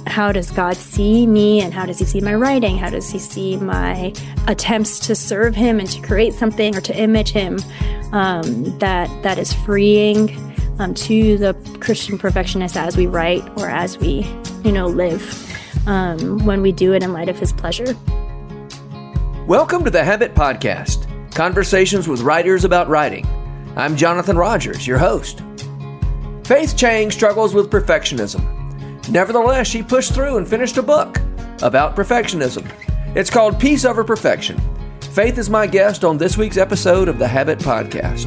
how does God see me, and how does he see my writing? How does he see my attempts to serve him and to create something or to image him that is freeing to the Christian perfectionist as we write or as we, live, when we do it in light of his pleasure. Welcome to the Habit Podcast, conversations with writers about writing. I'm Jonathan Rogers, your host. Faith Chang struggles with perfectionism. Nevertheless, she pushed through and finished a book about perfectionism. It's called Peace Over Perfection. Faith is my guest on this week's episode of the Habit Podcast.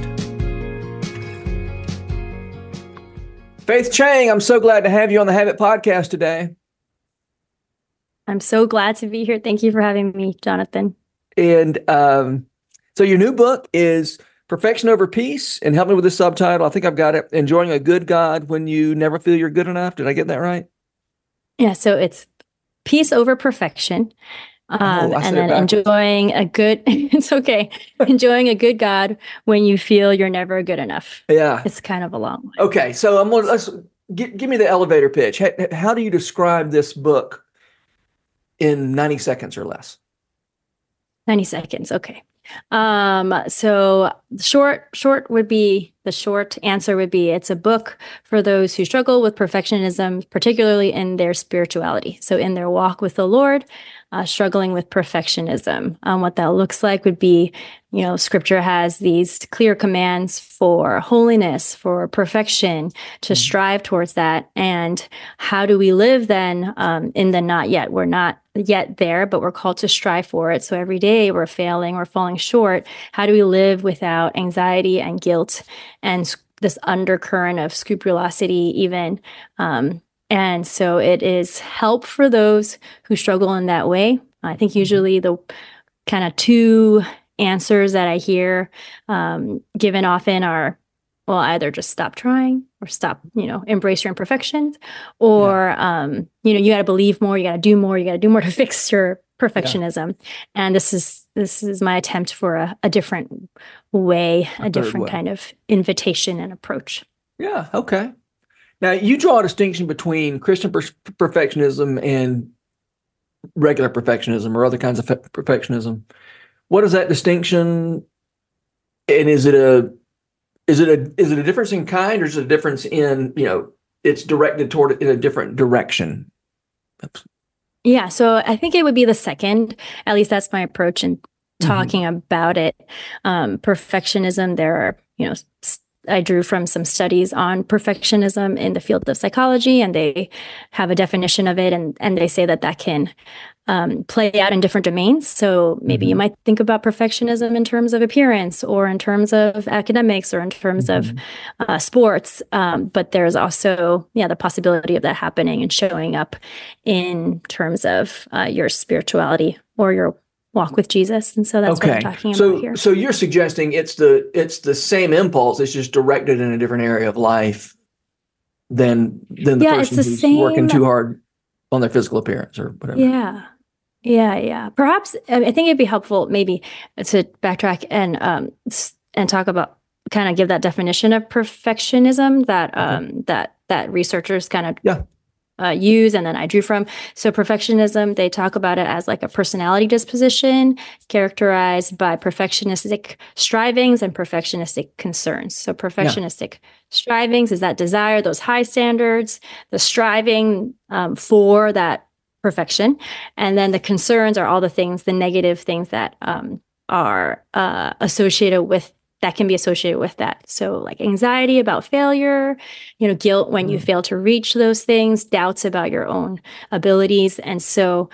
Faith Chang, I'm so glad to have you on the Habit Podcast today. I'm so glad to be here. Thank you for having me, Jonathan. And so your new book is Perfection Over Peace, and help me with the subtitle. I think I've got it. Enjoying a Good God When You Never Feel You're Good Enough. Did I get that right? Yeah, so it's Peace Over Perfection. And then enjoying a good, it's okay. Enjoying a good God when you feel you're never good enough. Yeah. It's kind of a long one. Okay, so let's give me the elevator pitch. How do you describe this book in 90 seconds or less? 90 seconds. Okay. So the short answer would be it's a book for those who struggle with perfectionism, particularly in their spirituality. So in their walk with the Lord, struggling with perfectionism. What that looks like would be, Scripture has these clear commands for holiness, for perfection, to strive towards that. And how do we live then in the not yet? We're not yet there, but we're called to strive for it. So every day we're failing, we're falling short. How do we live without anxiety and guilt and this undercurrent of scrupulosity even? And so it is help for those who struggle in that way. I think usually the kind of two answers that I hear given often are, well, either just stop trying or stop, embrace your imperfections, or, you got to believe more, you got to do more to fix your perfectionism. Yeah. And this is my attempt for a different way, a different kind of invitation and approach. Yeah. Okay. Now, you draw a distinction between Christian perfectionism and regular perfectionism or other kinds of perfectionism. What is that distinction? And is it a difference in kind, or is it a difference in, it's directed toward in a different direction? Yeah, so I think it would be the second. At least that's my approach in talking about it. Perfectionism, there are, I drew from some studies on perfectionism in the field of psychology, and they have a definition of it, and they say that can play out in different domains. So maybe you might think about perfectionism in terms of appearance, or in terms of academics, or in terms of sports. But there's also, the possibility of that happening and showing up in terms of your spirituality or your walk with Jesus. And so that's what I'm talking about here. So you're suggesting it's the same impulse, it's just directed in a different area of life than the person who's working too hard on their physical appearance or whatever. Yeah. Perhaps, I think it'd be helpful maybe to backtrack and talk about, kind of give that definition of perfectionism that researchers kind of use, and then I drew from. So perfectionism, they talk about it as like a personality disposition characterized by perfectionistic strivings and perfectionistic concerns. So perfectionistic strivings is that desire, those high standards, the striving for that perfection. And then the concerns are all the things, the negative things that are associated with that can be associated with that. So like anxiety about failure, guilt when you fail to reach those things, doubts about your own abilities. And so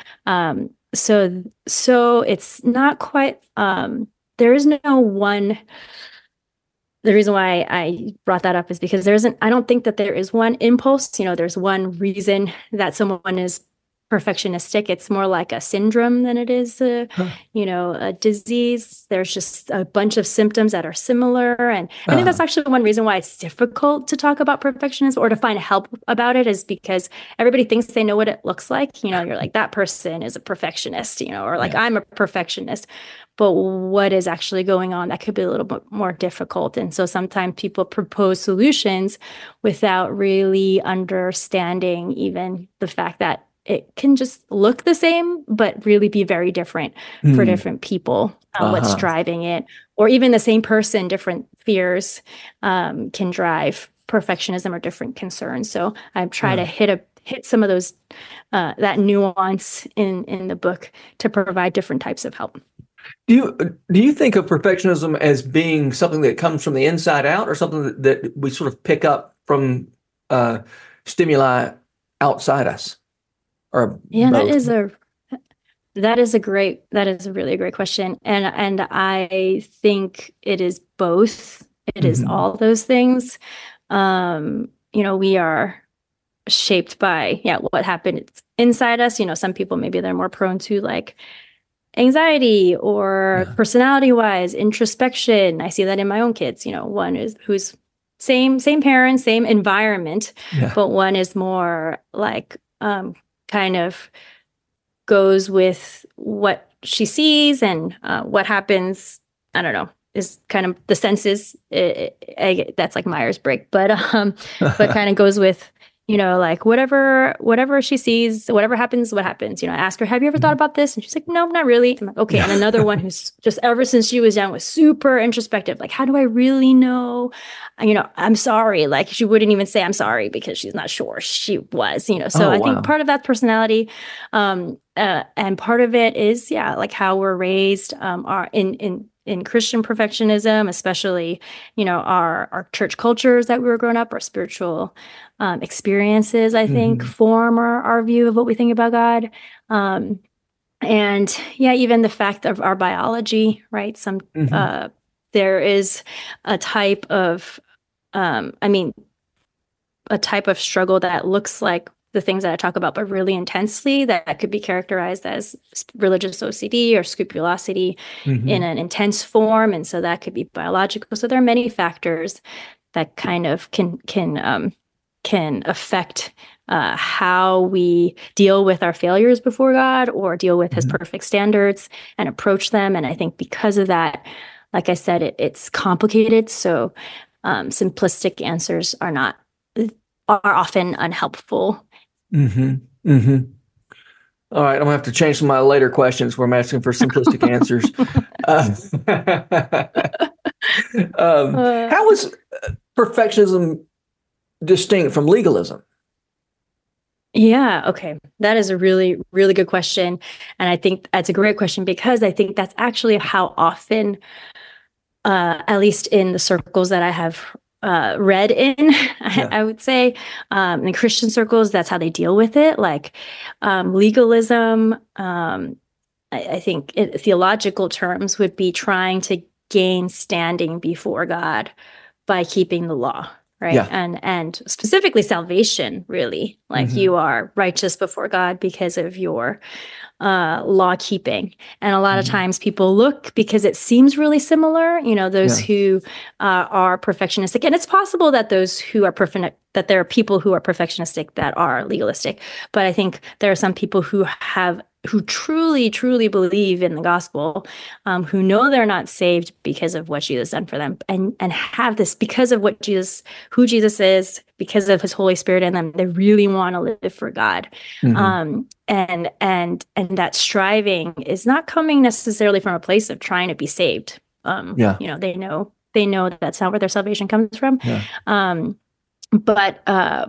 it's not quite, there is no one. The reason why I brought that up is because I don't think that there is one impulse, there's one reason that someone is perfectionistic. It's more like a syndrome than it is a disease. There's just a bunch of symptoms that are similar. And I think that's actually one reason why it's difficult to talk about perfectionism or to find help about it, is because everybody thinks they know what it looks like. You're like, that person is a perfectionist, or like I'm a perfectionist. But what is actually going on, that could be a little bit more difficult. And so sometimes people propose solutions without really understanding even the fact that it can just look the same, but really be very different for different people, what's driving it. Or even the same person, different fears can drive perfectionism or different concerns. So I try to hit some of those, that nuance in the book to provide different types of help. Do you think of perfectionism as being something that comes from the inside out, or something that we sort of pick up from stimuli outside us? Or yeah, both? that is a really great question, and I think it is both. It is all those things. We are shaped by what happened inside us. Some people, maybe they're more prone to like anxiety or personality wise introspection. I see that in my own kids. One is who's same parents, same environment, but one is more like kind of goes with what she sees, and what happens, I don't know, is kind of the senses. That's like Myers-Briggs, but kind of goes with, like whatever she sees, whatever happens, what happens. I ask her, have you ever thought about this? And she's like, no, not really. I'm like, okay. And another one who's just ever since she was young was super introspective. Like, how do I really know? I'm sorry. Like, she wouldn't even say I'm sorry because she's not sure she was, So I think part of that personality, and part of it is, like how we're raised, are in Christian perfectionism, especially, our church cultures that we were growing up, our spiritual experiences, I think, form our view of what we think about God. And even the fact of our biology, right? There is a type of, a type of struggle that looks like the things that I talk about, but really intensely, that could be characterized as religious OCD or scrupulosity in an intense form. And so that could be biological. So there are many factors that kind of can affect how we deal with our failures before God, or deal with his perfect standards and approach them. And I think because of that, like I said, it's complicated. So simplistic answers are often unhelpful. All right, I'm gonna have to change some of my later questions where I'm asking for simplistic answers. How is perfectionism distinct from legalism? Yeah, okay. That is a really, really good question. And I think that's a great question, because I think that's actually how often, at least in the circles that I have read in, I would say, in Christian circles, that's how they deal with it. Like legalism, I think theological terms would be trying to gain standing before God by keeping the law, right? And specifically salvation, really. Like you are righteous before God because of your law keeping. And a lot of times people look, because it seems really similar, those who are perfectionistic. And it's possible that those who are that there are people who are perfectionistic that are legalistic. But I think there are some people who truly, truly believe in the gospel, who know they're not saved because of what Jesus done for them, and have this because of who Jesus is, because of his Holy Spirit in them. They really want to live for God. And that striving is not coming necessarily from a place of trying to be saved. They know that's not where their salvation comes from. But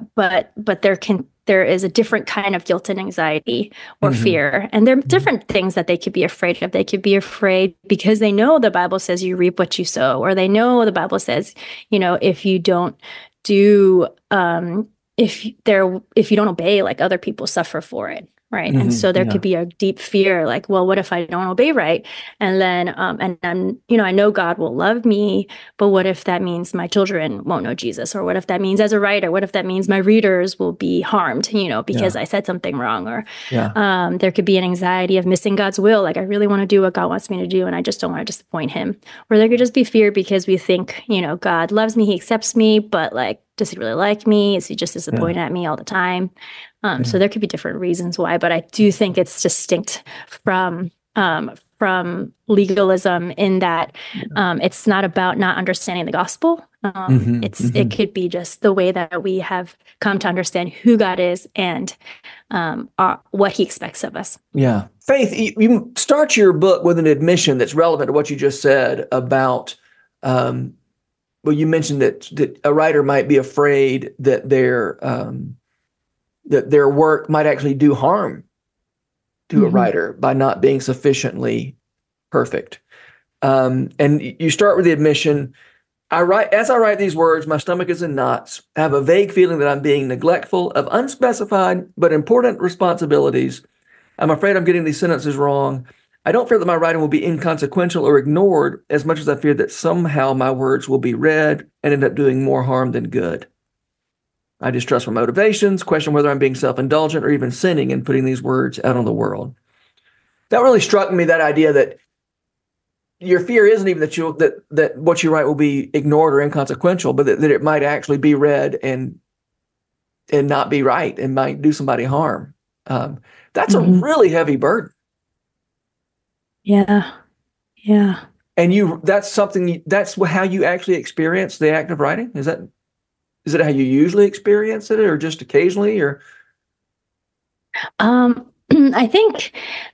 there is a different kind of guilt and anxiety or fear. And there are different things that they could be afraid of. They could be afraid because they know the Bible says you reap what you sow, or they know the Bible says, if you don't do, if you don't obey, like other people suffer for it. Right. And so there could be a deep fear, like, well, what if I don't obey right? And then, and I know God will love me, but what if that means my children won't know Jesus? Or what if that means, as a writer, what if that means my readers will be harmed, because I said something wrong? Or there could be an anxiety of missing God's will. Like, I really want to do what God wants me to do, and I just don't want to disappoint him. Or there could just be fear because we think, God loves me, he accepts me, but like, does he really like me? Is he just disappointed at me all the time? So there could be different reasons why, but I do think it's distinct from legalism in that it's not about not understanding the gospel. It could be just the way that we have come to understand who God is and what he expects of us. Yeah. Faith, you start your book with an admission that's relevant to what you just said about, you mentioned that a writer might be afraid that their work might actually do harm to a writer by not being sufficiently perfect. And you start with the admission, as I write these words, my stomach is in knots. I have a vague feeling that I'm being neglectful of unspecified but important responsibilities. I'm afraid I'm getting these sentences wrong. I don't fear that my writing will be inconsequential or ignored as much as I fear that somehow my words will be read and end up doing more harm than good. I distrust my motivations, question whether I'm being self-indulgent or even sinning in putting these words out on the world. That really struck me, that idea that your fear isn't even that what you write will be ignored or inconsequential, but that it might actually be read and not be right and might do somebody harm. That's a really heavy burden. Yeah. Yeah. And that's how you actually experience the act of writing? Is it how you usually experience it, or just occasionally, or? I think,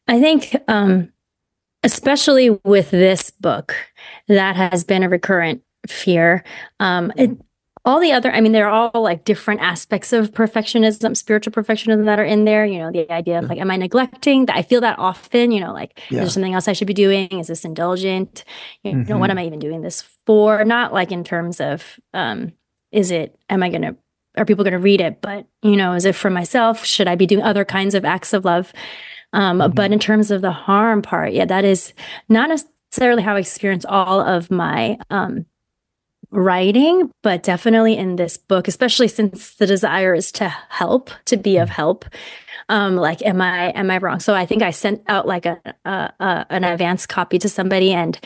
especially with this book, that has been a recurrent fear. All the other, they're all like different aspects of perfectionism, spiritual perfectionism that are in there. The idea of like, am I neglecting? I feel that often, is there something else I should be doing? Is this indulgent? What am I even doing this for? Not like in terms of, are people going to read it? But, is it for myself? Should I be doing other kinds of acts of love? But in terms of the harm part, that is not necessarily how I experience all of my, writing, but definitely in this book, especially since the desire is to help, to be of help. Like, am I wrong? So I think I sent out like an advanced copy to somebody, and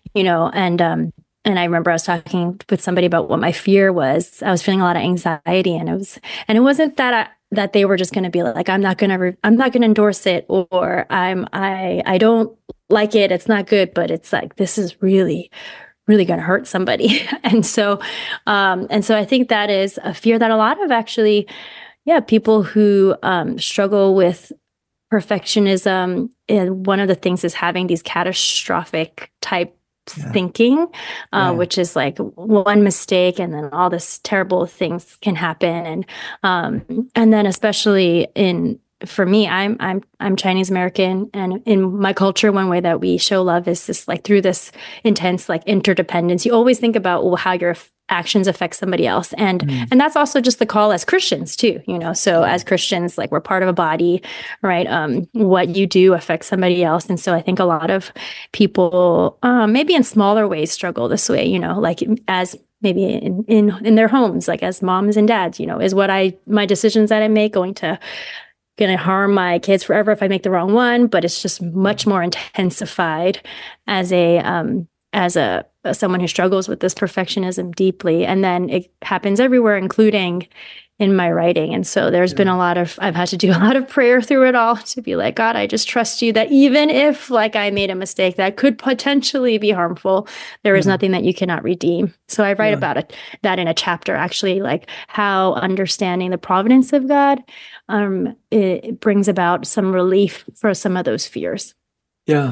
I remember I was talking with somebody about what my fear was. I was feeling a lot of anxiety, and it wasn't that they were just going to be like, I'm not going to endorse it, or I don't like it, it's not good, but it's like, this is really going to hurt somebody. And so I think that is a fear that a lot of actually, people who struggle with perfectionism, and one of the things is having these catastrophic type thinking, which is like one mistake and then all this terrible things can happen. And then especially for me, I'm Chinese American, and in my culture, one way that we show love is this, like, through this intense like interdependence. You always think about how your actions affect somebody else, and that's also just the call as Christians too. So as Christians, like, we're part of a body, right? What you do affects somebody else, and so I think a lot of people, maybe in smaller ways, struggle this way. Like as maybe in their homes, like as moms and dads. Is my decisions that I make going to harm my kids forever if I make the wrong one? But it's just much more intensified as someone who struggles with this perfectionism deeply. And then it happens everywhere, including in my writing. And so there's been I've had to do a lot of prayer through it all to be like, God, I just trust you that even if like I made a mistake that could potentially be harmful, there is nothing that you cannot redeem. So I write about that in a chapter, actually, like how understanding the providence of God, it brings about some relief for some of those fears. Yeah.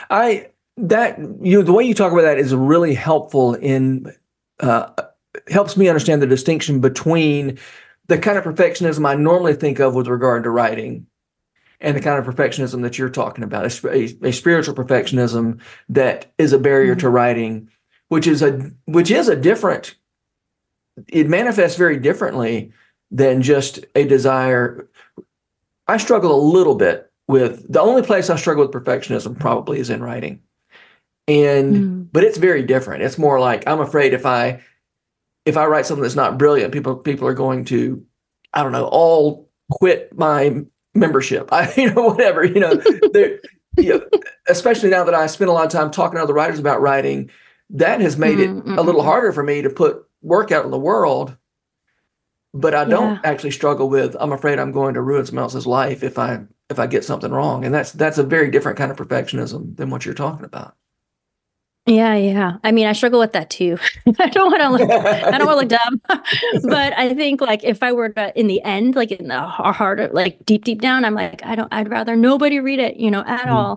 The way you talk about that is really helpful helps me understand the distinction between the kind of perfectionism I normally think of with regard to writing and the kind of perfectionism that you're talking about, a spiritual perfectionism that is a barrier to writing, which is a different, it manifests very differently than just a desire. I struggle a little bit with, the only place I struggle with perfectionism probably is in writing. But it's very different. It's more like, I'm afraid if I write something that's not brilliant, people are going to, I don't know, all quit my membership. Whatever, especially now that I spend a lot of time talking to other writers about writing, that has made it a little harder for me to put work out in the world. But I don't actually struggle with, I'm afraid I'm going to ruin someone else's life if I get something wrong. And that's a very different kind of perfectionism than what you're talking about. Yeah, yeah. I mean, I struggle with that too. I don't want to look dumb, but I think like if I were to, in the end, like in the heart, like deep down, I'm like, I'd rather nobody read it, at Mhm. all.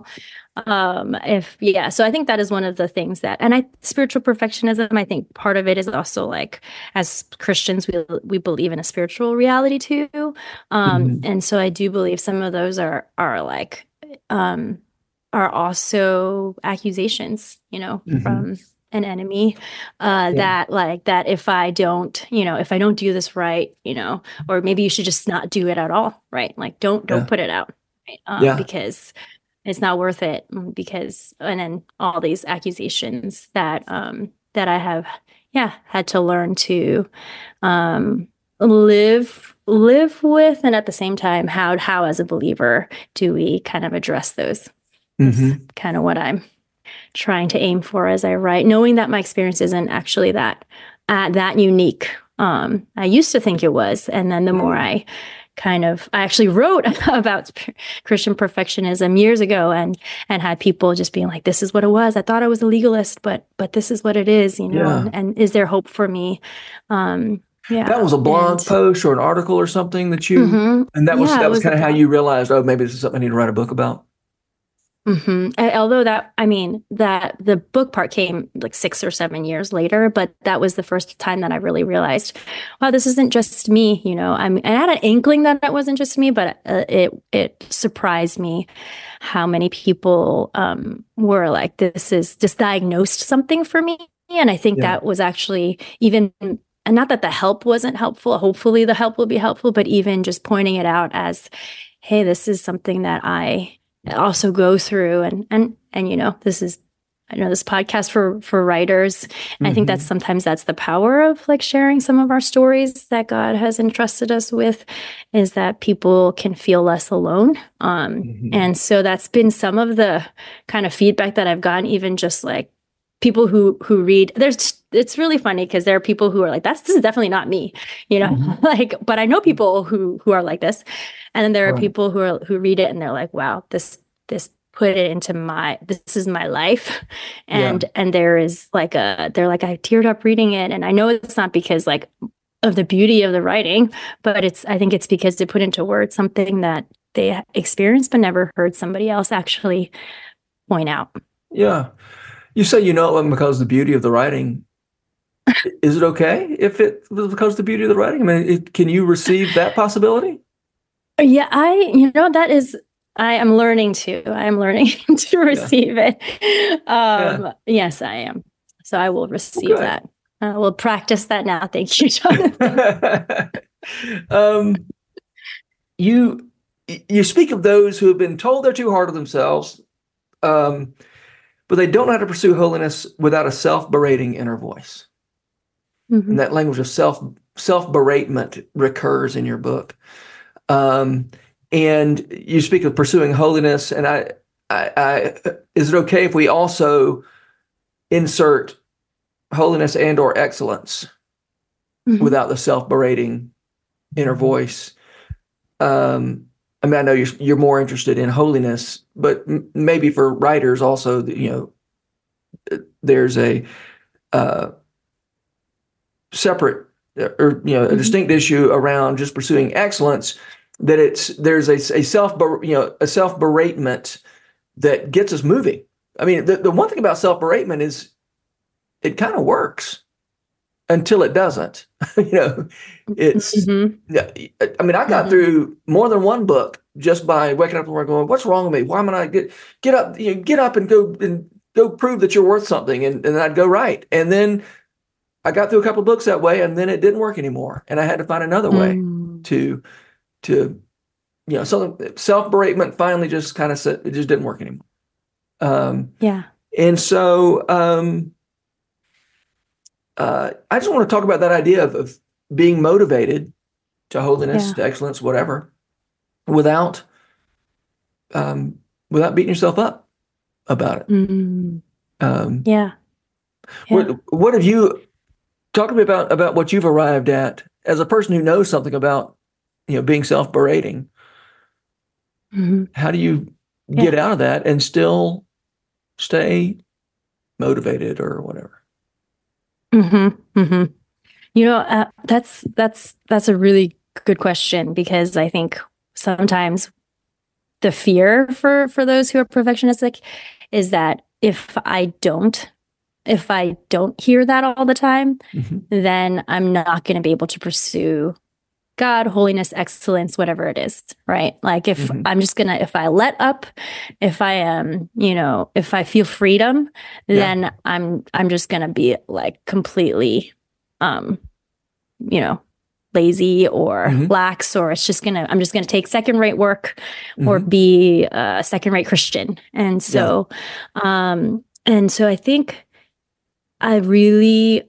So I think that is one of the things and spiritual perfectionism, I think part of it is also like, as Christians, we believe in a spiritual reality too. Mhm. And so I do believe some of those um, are also accusations, Mhm. from an enemy, Yeah. that if I don't do this right, or maybe you should just not do it at all, right? Like don't Yeah. put it out, right? Yeah. Because it's not worth it, and then all these accusations that I have, yeah, had to learn to um, live with, and at the same time, how as a believer do we kind of address those? Is Hmm. kind of what I'm trying to aim for as I write, knowing that my experience isn't actually that unique. I used to think it was, and then the more I actually wrote about Christian perfectionism years ago, and had people just being like, "This is what it was. I thought I was a legalist, but this is what it is," Yeah. and is there hope for me? That Yeah, was a blog and post or an article or something and yeah, it that was was a kind of how blog. you realized, oh, maybe this is something I need to write a book about. Although that the book part came like 6 or 7 years later, but that was the first time that I really realized, wow, this isn't just me. I had an inkling that it wasn't just me, but it surprised me how many people were like, this is just diagnosed something for me, and I think Yeah. that was actually even. And not that the help wasn't helpful. Hopefully, the help will be helpful, but even just pointing it out as, hey, this is something that I also go through, and this is, I know, this podcast for writers. I think Hmm. that's the power of like sharing some of our stories that God has entrusted us with, is that people can feel less alone. Hmm. And so that's been some of the kind of feedback that I've gotten, even just like people who read. It's really funny because there are people who are like, this is definitely not me, Hmm. like, but I know people who are like this. And then there are Right. people who read it and they're like, wow, this put it into this is my life. Yeah. And they're like, I teared up reading it. And I know it's not because like of the beauty of the writing, but I think it's because they put into words something that they experienced but never heard somebody else actually point out. Yeah. You say you know it because of the beauty of the writing. Is it okay if it was because of the beauty of the writing? I mean, can you receive that possibility? Yeah, that is, I am learning to Yeah. receive it. Yeah. Yes, I am. So I will Well, receive good. that. I will practice that now. Thank you, Jonathan. um, you you speak of those who have been told they're too hard on themselves, um, but they don't know how to pursue holiness without a self-berating inner voice. And Hmm. that language of self-beratement recurs in your book. Um, and you speak of pursuing holiness, and is it okay if we also insert holiness and or excellence Hmm. without the self-berating inner voice? I mean, I know you're more interested in holiness, but maybe for writers also, there's a uh, separate or a Hmm. distinct issue around just pursuing excellence. That there's a self beratement that gets us moving. I mean, the one thing about self beratement is it kind of works until it doesn't. you know, it's Hmm. yeah. I mean, I got Hmm. through more than one book just by waking up in the morning going, "What's wrong with me? Why am I get up? Get up and go prove that you're worth something." And I'd go right, and then I got through a couple of books that way, and then it didn't work anymore, and I had to find another way Mm. to to something self beratement finally just kind of said it just didn't work anymore. Um, Yeah. and so I just want to talk about that idea of being motivated to holiness, Yeah. to excellence, whatever, without um, without beating yourself up about it. Mm. Um, Yeah. Yeah. what have you talk to me about what you've arrived at as a person who knows something about being self berating? Hmm. How do you get Yeah. out of that and still stay motivated or whatever? Mm-hmm. Mm-hmm. That's a really good question, because I think sometimes the fear for those who are perfectionistic is that if I don't hear that all the time, then I'm not going to be able to pursue God, holiness, excellence, whatever it is, right? Like if I let up, if I am, if I feel freedom, then I'm just gonna be like completely, um, lazy or lax, or I'm just gonna take second rate work or be a second rate Christian. And so I think I really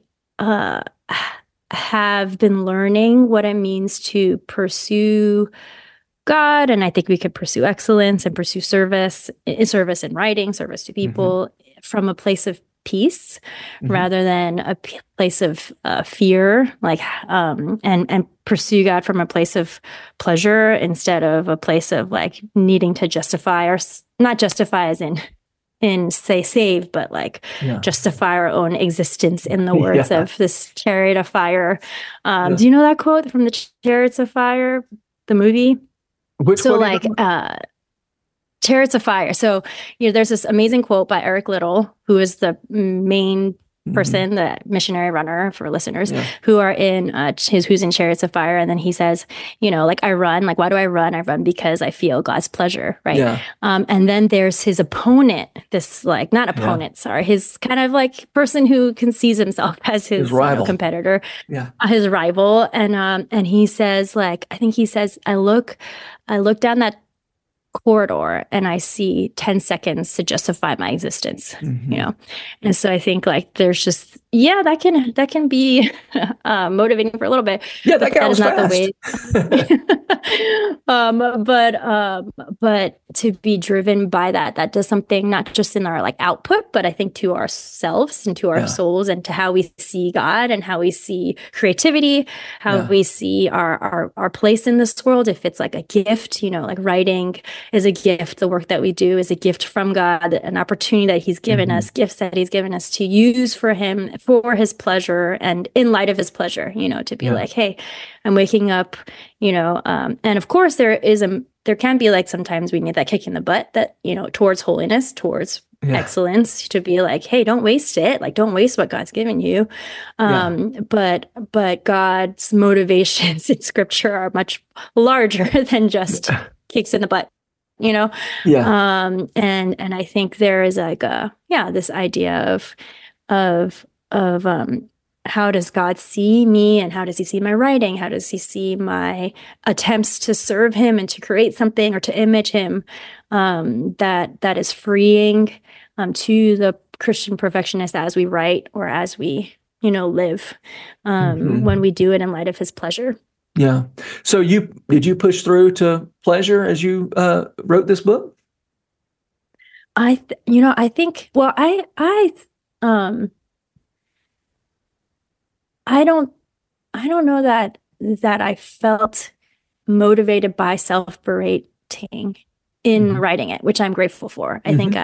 have been learning what it means to pursue God. And I think we could pursue excellence and pursue service in writing, service to people from a place of peace rather than a place of fear, like, and pursue God from a place of pleasure instead of a place of like needing to justify, or not justify as in say save, but like justify our own existence, in the words of this Chariot of Fire. Do you know that quote from the Chariots of Fire, the movie? Which so quote? Like Chariots of Fire. So, there's this amazing quote by Eric Liddell, who is the main person, the missionary runner for listeners who are in who's in Chariots of Fire. And then he says, like, I run, like, why do I run? I run because I feel God's pleasure. Right. Yeah. And then there's his opponent, this like, not opponent, sorry, his kind of like person who sees himself as his rival, competitor, his rival. And he says, like, I think he says, I look down that corridor and I see 10 seconds to justify my existence, And so I think like there's just, that can be motivating for a little bit. Yeah, that guy was not fast. The way. But to be driven by that does something not just in our like output, but I think to ourselves and to our souls and to how we see God and how we see creativity, how we see our place in this world. If it's like a gift, like writing is a gift. The work that we do is a gift from God, an opportunity that he's given us, gifts that he's given us to use for him, for his pleasure and in light of his pleasure, to be like, hey, I'm waking up, and of course there can be like, sometimes we need that kick in the butt that, towards holiness, towards excellence, to be like, hey, don't waste it. Like, don't waste what God's given you. But God's motivations in scripture are much larger than just kicks in the butt. And I think there is like this idea of how does God see me, and how does he see my writing? How does he see my attempts to serve him and to create something or to image him, that is freeing to the Christian perfectionist as we write or as we live, when we do it in light of his pleasure. Yeah. So did you push through to pleasure as you wrote this book? I think, well, I don't know that I felt motivated by self-berating in writing it, which I'm grateful for. I think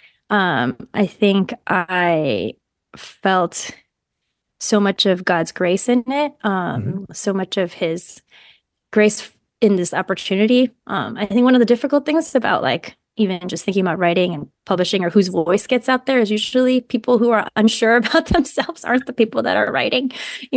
I felt so much of God's grace in it, so much of his grace in this opportunity. I think one of the difficult things about like even just thinking about writing and publishing, or whose voice gets out there, is usually people who are unsure about themselves aren't the people that are writing,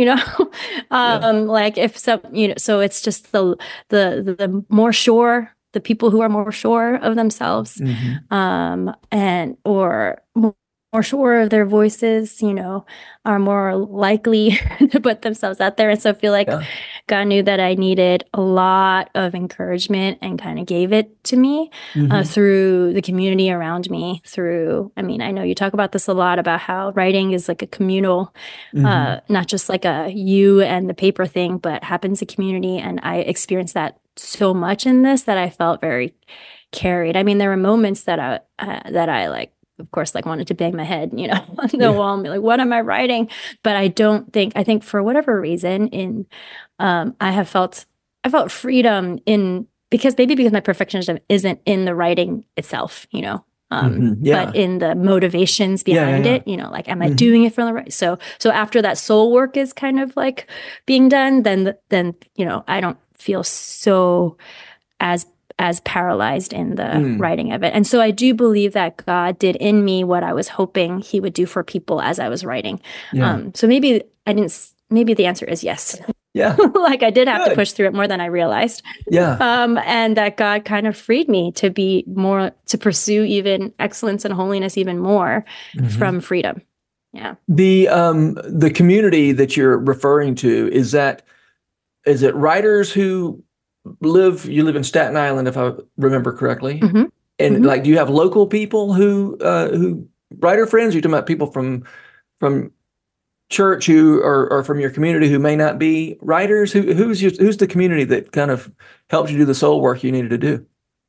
like if some, so it's just the more sure, the people who are more sure of themselves, and or more sure of their voices, are more likely to put themselves out there. And so I feel like God knew that I needed a lot of encouragement and kind of gave it to me through the community around me. I know you talk about this a lot, about how writing is like a communal, not just like a you and the paper thing, but happens in community. And I experienced that so much in this that I felt very carried. I mean, there were moments that I like, of course, like wanted to bang my head, on the wall and be like, what am I writing? But I think for whatever reason I felt freedom because my perfectionism isn't in the writing itself, Yeah. But in the motivations behind it, like, am I Mhm. doing it for the right? So after that soul work is kind of like being done, then I don't feel so as paralyzed in the writing of it. And so I do believe that God did in me what I was hoping he would do for people as I was writing. Yeah. So maybe the answer is yes. Yeah. Like, I did have to Good. push through it more than I realized. Yeah. And that God kind of freed me to pursue even excellence and holiness even more from freedom. Yeah. The community that you're referring to, is it writers who you live in Staten Island, if I remember correctly? Mm-hmm. And Mm-hmm. like, do you have local people who writer friends? Or are you talking about people from church who are from your community who may not be writers? Who's the community that kind of helped you do the soul work you needed to do?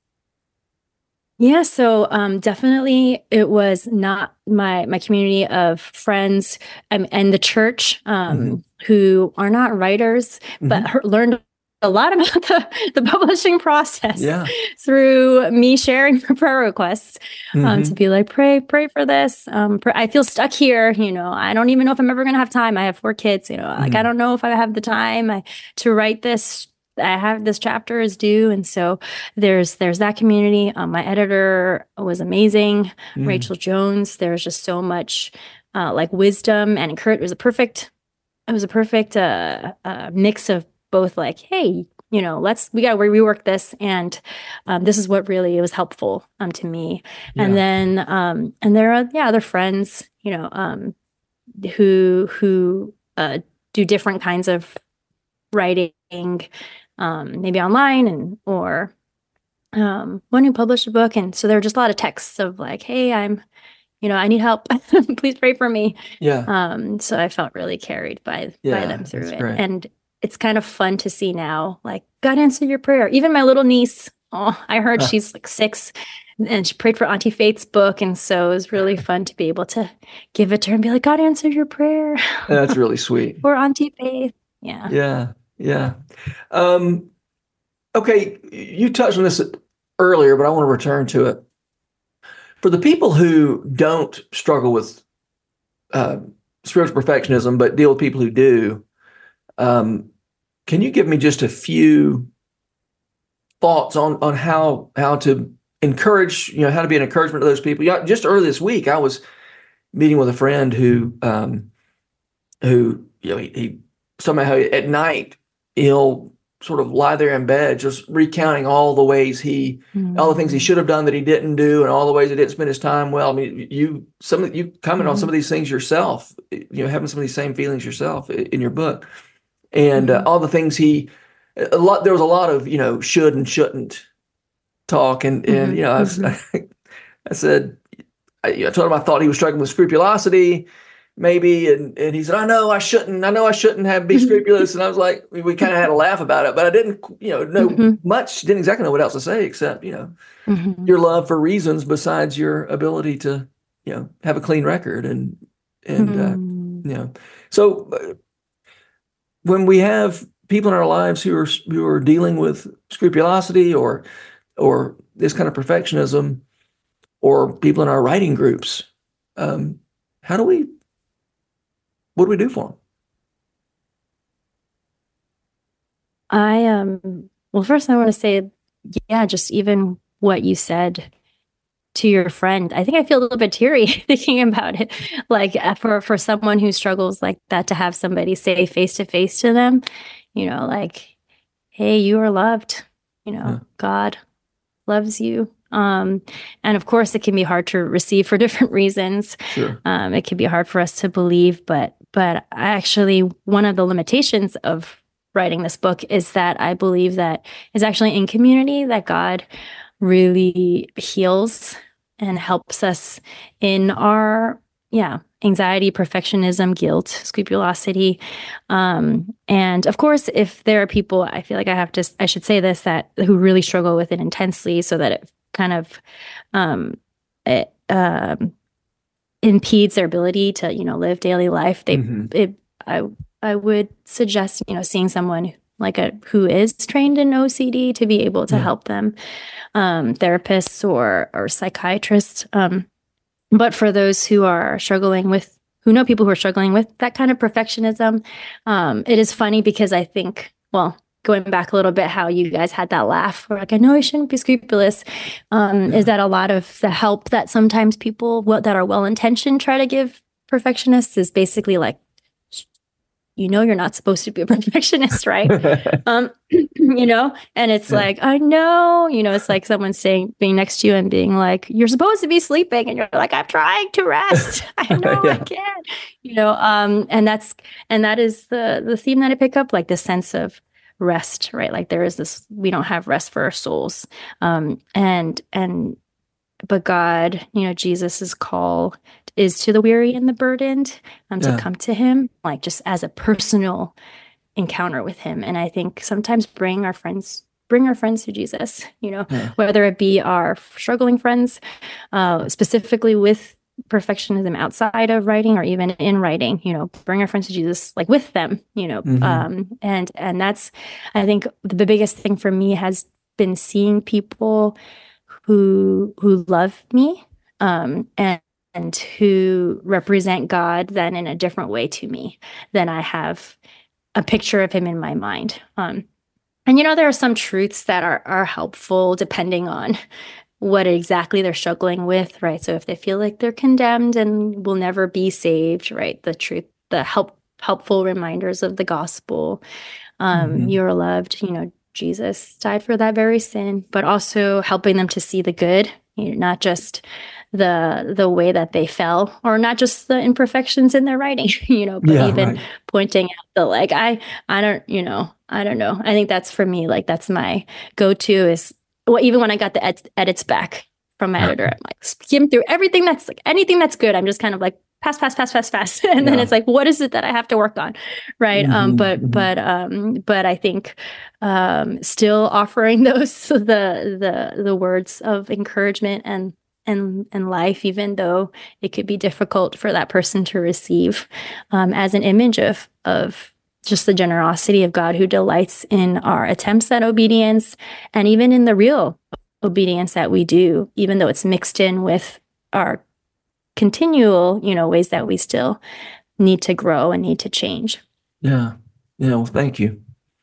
Yeah, so definitely it was not my community of friends and the church who are not writers, but learned a lot about the publishing process through me sharing prayer requests to be like, pray for this. I feel stuck here. I don't even know if I'm ever going to have time. I have 4 kids. Like, I don't know if I have the time to write this. I have this chapter is due. And so there's that community. My editor was amazing. Rachel Jones. There's just so much like wisdom and encouragement. It was a perfect mix of both, like, hey, we got to rework this. And this is what really was helpful to me. Yeah. And then, and there are, other friends, who do different kinds of writing, maybe online or one who published a book. And so there were just a lot of texts of like, hey, I need help. Please pray for me. Yeah. So I felt really carried by them through it. Great. And it's kind of fun to see now, like, God answered your prayer. Even my little niece, I heard she's like 6 and she prayed for Auntie Faith's book. And so it was really fun to be able to give it to her and be like, God answered your prayer. That's really sweet. For Auntie Faith. Yeah. Yeah. Yeah. Okay. You touched on this earlier, but I want to return to it. For the people who don't struggle with spiritual perfectionism, but deal with people who do, can you give me just a few thoughts on how to encourage, how to be an encouragement to those people? Just earlier this week, I was meeting with a friend who he somehow at night he'll sort of lie there in bed, just recounting all the ways all the things he should have done that he didn't do, and all the ways he didn't spend his time well. I mean, you comment on some of these things yourself, having some of these same feelings yourself in your book, and all the things there was a lot of, should and shouldn't talk. And I said, I told him I thought he was struggling with scrupulosity, maybe, and he said, I know I shouldn't have be scrupulous. And I was like, we kind of had a laugh about it, but I didn't, know much, didn't exactly know what else to say, except, your love for reasons besides your ability to, have a clean record. So when we have people in our lives who are dealing with scrupulosity or this kind of perfectionism, or people in our writing groups, what do we do for them? Well, first I want to say, just even what you said to your friend, I think I feel a little bit teary thinking about it. Like, for someone who struggles like that, to have somebody say face to face to them, like, hey, you are loved, God loves you. And of course it can be hard to receive for different reasons. Sure. It can be hard for us to believe, but actually one of the limitations of writing this book is that I believe that it's actually in community that God really heals and helps us in our anxiety, perfectionism, guilt, scrupulosity. And of course, if there are people, I feel like I should say this, that who really struggle with it intensely, so that it kind of impedes their ability to, live daily life. I would suggest, seeing someone who is trained in OCD to be able to help them, therapists or psychiatrists. But for those who are struggling with, who know people who are struggling with that kind of perfectionism, it is funny because I think, well, going back a little bit, how you guys had that laugh, or like, I know I shouldn't be scrupulous, is that a lot of the help that sometimes people that are well-intentioned try to give perfectionists is basically like, you're not supposed to be a perfectionist, right? And it's like, I know, it's like someone being next to you and being like, you're supposed to be sleeping. And you're like, I'm trying to rest. I know I can't, and that is the theme that I pick up, like the sense of rest, right? Like there is this, we don't have rest for our souls. But God, Jesus's call is to the weary and the burdened, to come to him, like just as a personal encounter with him. And I think sometimes bring our friends to Jesus, whether it be our struggling friends, specifically with perfectionism outside of writing or even in writing, bring our friends to Jesus, like with them, and that's, I think the biggest thing for me has been seeing people who love me, and who represent God then in a different way to me than I have a picture of him in my mind. And there are some truths that are helpful depending on what exactly they're struggling with, right? So if they feel like they're condemned and will never be saved, right? The truth, the helpful reminders of the gospel. You're loved, Jesus died for that very sin, but also helping them to see the good, not just the way that they fell, or not just the imperfections in their writing, but pointing out the, like, I don't know. I think that's, for me, like, that's my go-to is, well, even when I got the edits back from my editor, I'm like, skim through everything that's like, anything that's good. I'm just kind of like, pass. And then it's like, what is it that I have to work on? Right. But I think, still offering those, the words of encouragement and life, even though it could be difficult for that person to receive, as an image of just the generosity of God, who delights in our attempts at obedience, and even in the real obedience that we do, even though it's mixed in with our continual, ways that we still need to grow and need to change. Yeah. Well, thank you.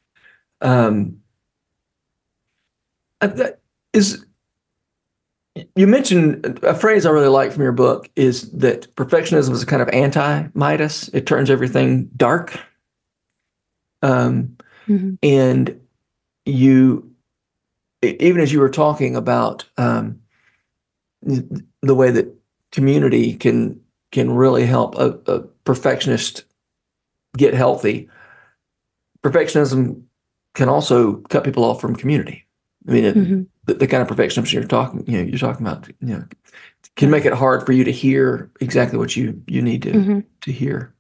You mentioned a phrase I really like from your book, is that perfectionism is a kind of anti-Midas. It turns everything dark. And you, even as you were talking about the way that community can really help a perfectionist get healthy, perfectionism can also cut people off from community. I mean, the kind of perfectionism you're talking about, can make it hard for you to hear exactly what you need to hear.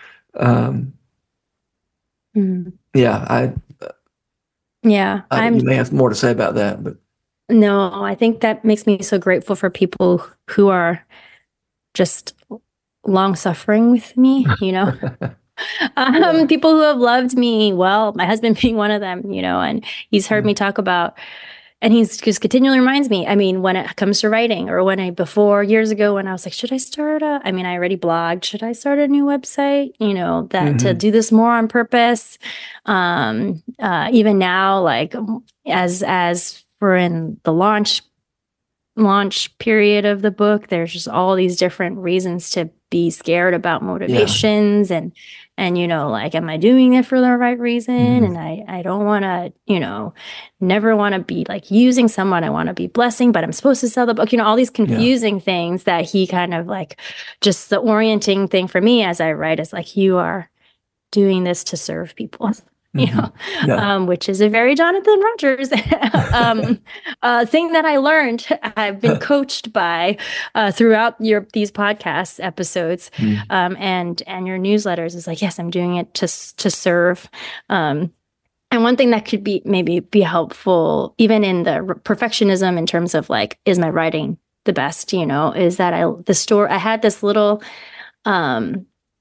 You may have more to say about that, but no, I think that makes me so grateful for people who are just long suffering with me, people who have loved me well, my husband being one of them, and he's heard me talk about, and he's just continually reminds me, I mean, when it comes to writing, or before years ago, when I was like, should I start I already blogged, should I start a new website, to do this more on purpose? Even now, like, as we're in the launch period of the book, there's just all these different reasons to be scared about motivations, and like, am I doing it for the right reason? And I don't want to, never want to be like using someone. I want to be blessing, but I'm supposed to sell the book, all these confusing things that he kind of like, just the orienting thing for me as I write is like, you are doing this to serve people. Which is a very Jonathan Rogers thing that I learned. I've been coached by throughout these podcast episodes, and your newsletters is like, yes, I'm doing it to serve. And one thing that could maybe be helpful, even in the perfectionism, in terms of like, is my writing the best? Is that I had this little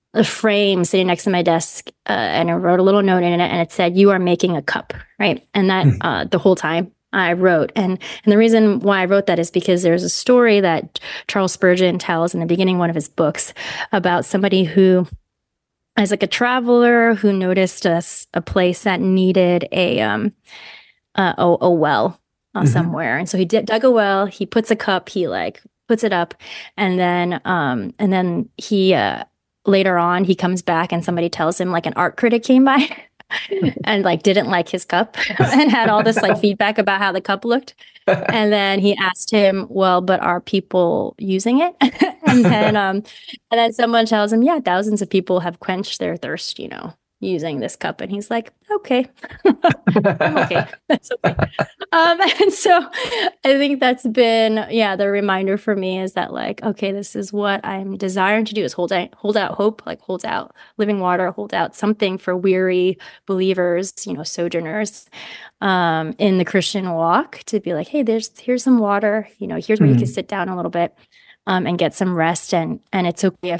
a frame sitting next to my desk, and I wrote a little note in it, and it said, "You are making a cup," right? And that the whole time I wrote, and the reason why I wrote that is because there's a story that Charles Spurgeon tells in the beginning of one of his books about somebody who is like a traveler who noticed a place that needed a well somewhere, and so he dug a well. He puts a cup. He like puts it up, and then he later on he comes back and somebody tells him like an art critic came by and like didn't like his cup and had all this like feedback about how the cup looked. And then he asked him, well, but are people using it? And then someone tells him, yeah, thousands of people have quenched their thirst, using this cup. And he's like, okay, I'm okay. That's okay. And so I think that's been, the reminder for me is that like, okay, this is what I'm desiring to do, is hold out hope, like hold out living water, hold out something for weary believers, sojourners in the Christian walk, to be like, hey, here's some water, here's where you can sit down a little bit and get some rest. And it's okay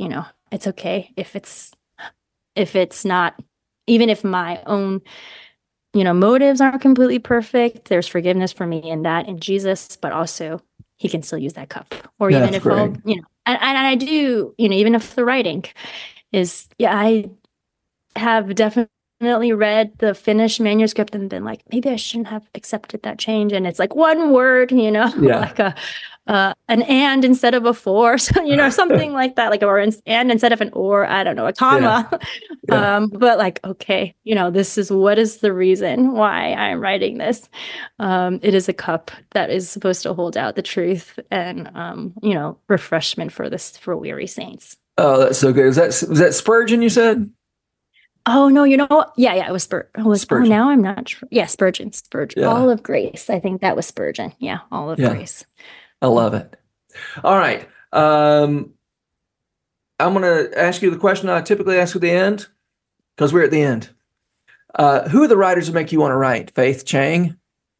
if it's not, even if my own, motives aren't completely perfect, there's forgiveness for me in that, in Jesus, but also he can still use that cup. Or even if I'll, and I do, even if the writing is, I have definitely read the finished manuscript and been like, maybe I shouldn't have accepted that change. And it's like one word, like an and instead of a for, so, something like that, like, or and instead of an or, I don't know, a comma. But like, okay, this is what is the reason why I'm writing this. It is a cup that is supposed to hold out the truth and, refreshment for weary saints. Oh, that's so good. Was that Spurgeon you said? Oh, no, yeah, it was Spurgeon. Oh, now I'm not sure. Yeah, Spurgeon. Yeah. All of Grace. I think that was Spurgeon. Yeah, All of Grace. I love it. All right. I'm going to ask you the question I typically ask at the end, because we're at the end. Who are the writers that make you want to write? Faith Chang?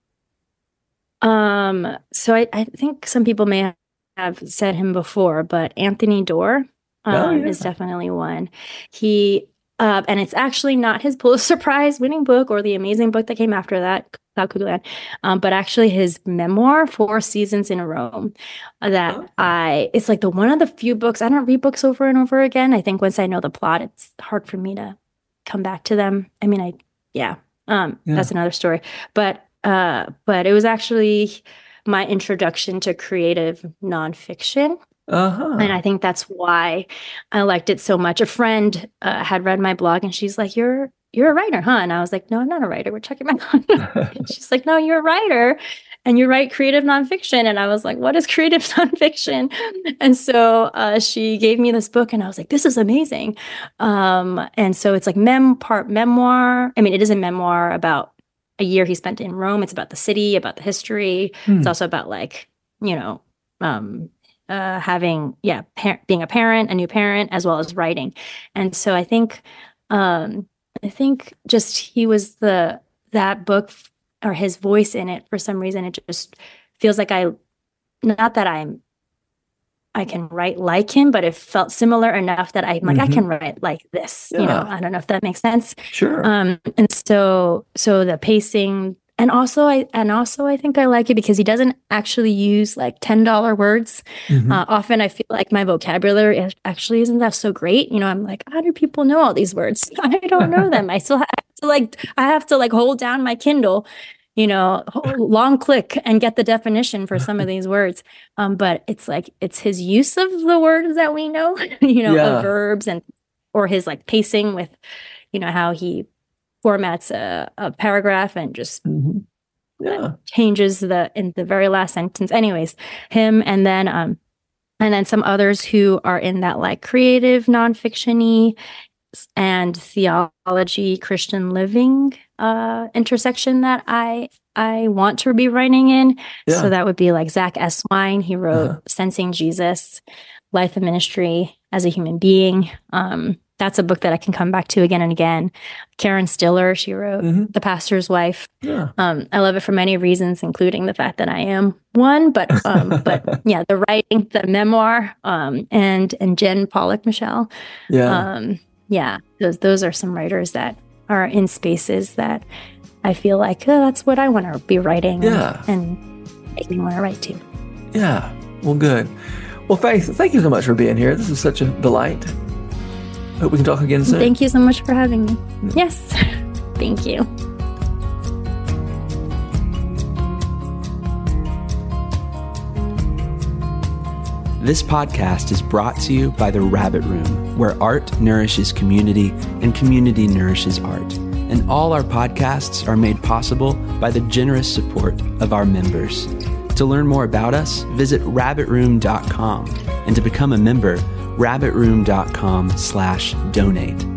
So I think some people may have said him before, but Anthony Doerr is definitely one. He and it's actually not his Pulitzer Prize winning book or the amazing book that came after that, Cloud Cuckoo Land, but actually his memoir, 4 Seasons in Rome, it's like one of the few books, I don't read books over and over again. I think once I know the plot, it's hard for me to come back to them. I mean, that's another story. But it was actually my introduction to creative nonfiction. And I think that's why I liked it so much. A friend had read my blog and she's like, you're a writer, huh? And I was like, no, I'm not a writer. We're checking my and she's like, no, you're a writer and you write creative nonfiction. And I was like, what is creative nonfiction? And so she gave me this book and I was like, this is amazing. And so it's like part memoir. I mean, it is a memoir about a year he spent in Rome. It's about the city, about the history. It's also about like, having, being a parent, a new parent, as well as writing. And so I think just he was that book, or his voice in it, for some reason, it just feels like not that I can write like him, but it felt similar enough that I'm like, I can write like this, I don't know if that makes sense. Sure. And so the pacing, and also I think I like it because he doesn't actually use like $10 words. Often I feel like my vocabulary actually isn't that so great. I'm like, how do people know all these words? I don't know them. I still have to hold down my Kindle, long click and get the definition for some of these words. But it's like, it's his use of the words that we know, of verbs or his like pacing with, how he formats a paragraph and just changes in the very last sentence. Anyways, him and then some others who are in that like creative nonfiction-y and theology, Christian living intersection that I want to be writing in. So that would be like Zach Eswine. He wrote Sensing Jesus, Life and Ministry as a Human Being. that's a book that I can come back to again and again. Karen Stiller, she wrote The Pastor's Wife. Yeah. I love it for many reasons, including the fact that I am one. But yeah, the writing, the memoir, and Jen Pollock Michelle. Yeah. Those are some writers that are in spaces that I feel like that's what I want to be writing and make me want to write too. Yeah. Well, good. Well, Faith, thank you so much for being here. This is such a delight. Hope we can talk again soon. Thank you so much for having me. Yes. Thank you. This podcast is brought to you by The Rabbit Room, where art nourishes community and community nourishes art. And all our podcasts are made possible by the generous support of our members. To learn more about us, visit rabbitroom.com. And to become a member, rabbitroom.com/donate.